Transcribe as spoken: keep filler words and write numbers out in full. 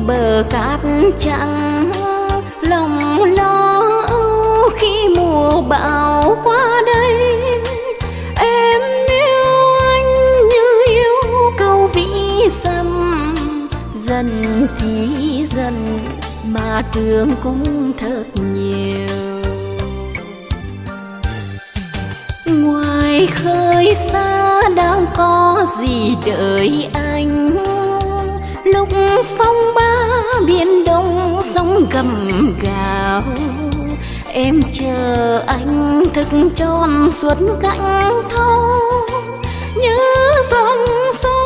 bờ cát trắng, lòng lo âu khi mùa bão qua đây. Em yêu anh như yêu câu vĩ dặm, dần thì dần mà thương cũng thật nhiều. Ngoài khơi xa đang có gì đợi anh, lúc phong ba biển đông sóng gầm gào. Em chờ anh thức tròn suốt cánh thâu, nhớ dòng sông